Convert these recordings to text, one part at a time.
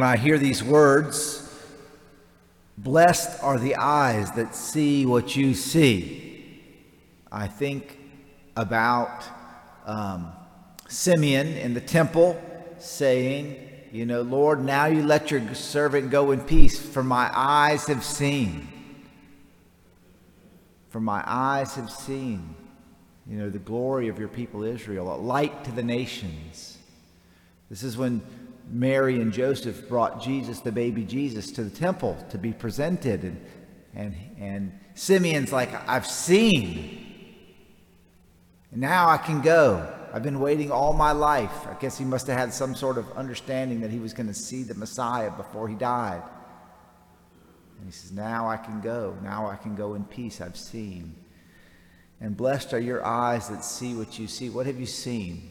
When I hear these words, blessed are the eyes that see what you see, I think about Simeon in the temple saying, Lord, now you let your servant go in peace, for my eyes have seen. For my eyes have seen, the glory of your people Israel, a light to the nations. This is when Mary and Joseph brought Jesus, the baby Jesus, to the temple to be presented. And Simeon's like, I've seen. And now I can go. I've been waiting all my life. I guess he must have had some sort of understanding that he was going to see the Messiah before he died. And he says, now I can go. Now I can go in peace. I've seen. And blessed are your eyes that see what you see. What have you seen?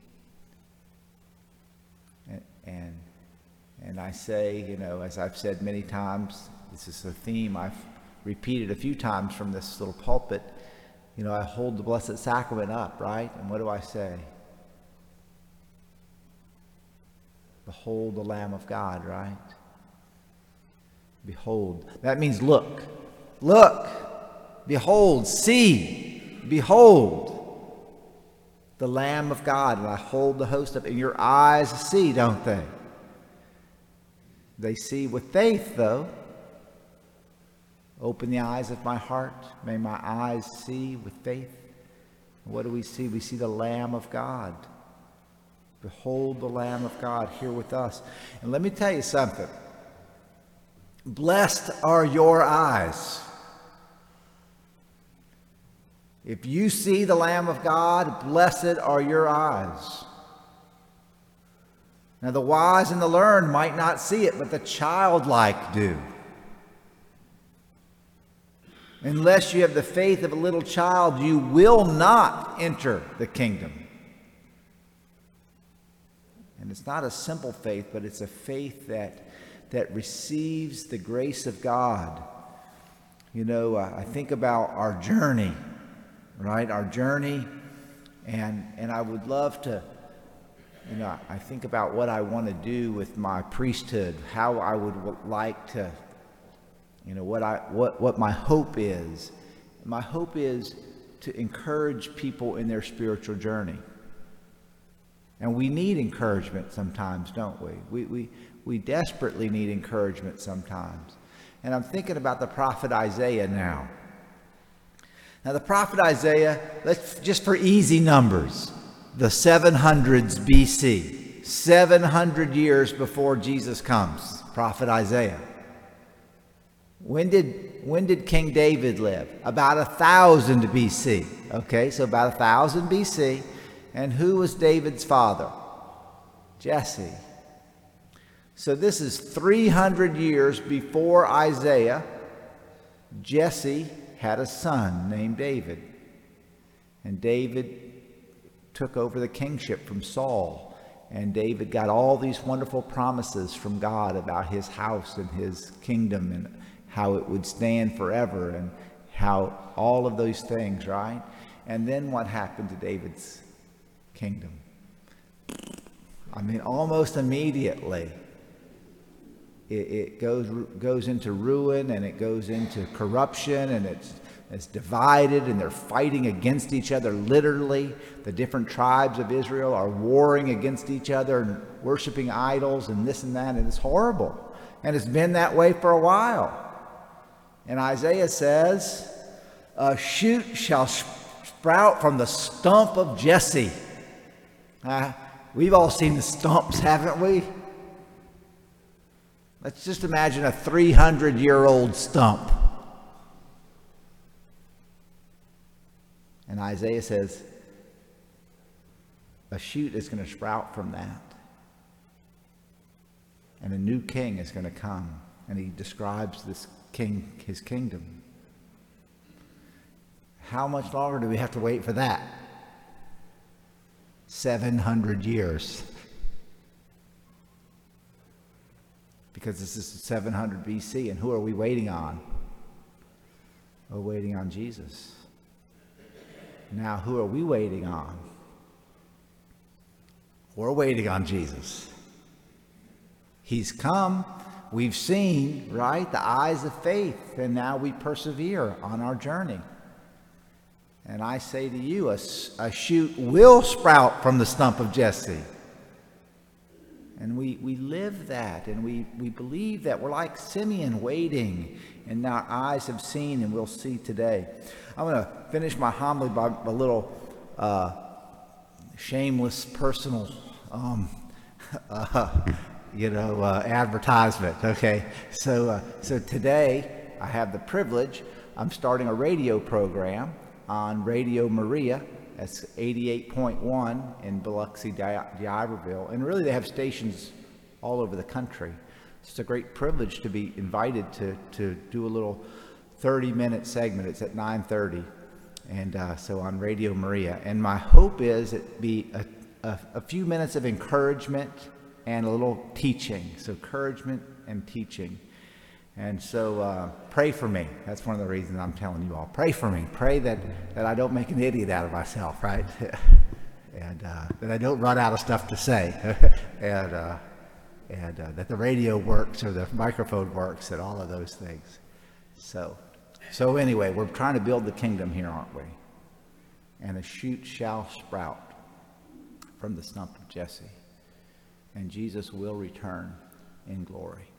And I say, as I've said many times, this is a theme I've repeated a few times from this little pulpit. I hold the Blessed Sacrament up, right? And what do I say? Behold the Lamb of God, right? Behold. That means look. Look. Behold. See. Behold. The Lamb of God. And I hold the host up. And your eyes see, don't they? They see with faith, though. Open the eyes of my heart. May my eyes see with faith. What do we see? We see the Lamb of God. Behold the Lamb of God here with us. And let me tell you something. Blessed are your eyes. If you see the Lamb of God, blessed are your eyes. Now, the wise and the learned might not see it, but the childlike do. Unless you have the faith of a little child, you will not enter the kingdom. And it's not a simple faith, but it's a faith that receives the grace of God. I think about our journey, right? Our journey, and I would love to, I think about what I want to do with my priesthood, how I would like to, what my hope is. My hope is to encourage people in their spiritual journey. And we need encouragement sometimes, don't we? We desperately need encouragement sometimes. And I'm thinking about the prophet Isaiah now. Now the prophet Isaiah, let's just for easy numbers, the 700s BC, 700 years before Jesus comes, prophet Isaiah. When did King David live? About 1000 BC. Okay, so about 1000 BC. And who was David's father? Jesse. So this is 300 years before Isaiah. Jesse had a son named David. And David took over the kingship from Saul. And David got all these wonderful promises from God about his house and his kingdom and how it would stand forever and how all of those things, right? And then what happened to David's kingdom? Almost immediately. It goes into ruin, and it goes into corruption, and it's divided, and they're fighting against each other literally. The different tribes of Israel are warring against each other and worshiping idols and this and that, and it's horrible. And it's been that way for a while. And Isaiah says, a shoot shall sprout from the stump of Jesse. We've all seen the stumps, haven't we? Let's just imagine a 300-year-old stump. And Isaiah says, a shoot is going to sprout from that. And a new king is going to come. And he describes this king, his kingdom. How much longer do we have to wait for that? 700 years. Because this is 700 BC, and who are we waiting on? We're waiting on Jesus. Now, who are we waiting on? We're waiting on Jesus. He's come. We've seen, right, the eyes of faith, and now we persevere on our journey. And I say to you, a shoot will sprout from the stump of Jesse. And we live that, and we believe that. We're like Simeon waiting, and our eyes have seen, and we'll see today. I'm going to finish my homily by a little shameless personal advertisement. Okay, so today I have the privilege. I'm starting a radio program on Radio Maria. That's 88.1 in Biloxi, D'Iberville, and really they have stations all over the country. It's a great privilege to be invited to do a little 30-minute segment. It's at 9:30, and so on Radio Maria. And my hope is it be a few minutes of encouragement and a little teaching. So encouragement and teaching. And so pray for me. That's one of the reasons I'm telling you all. Pray for me. Pray that I don't make an idiot out of myself, right? And that I don't run out of stuff to say. and that the radio works or the microphone works and all of those things. So anyway, we're trying to build the kingdom here, aren't we? And a shoot shall sprout from the stump of Jesse. And Jesus will return in glory.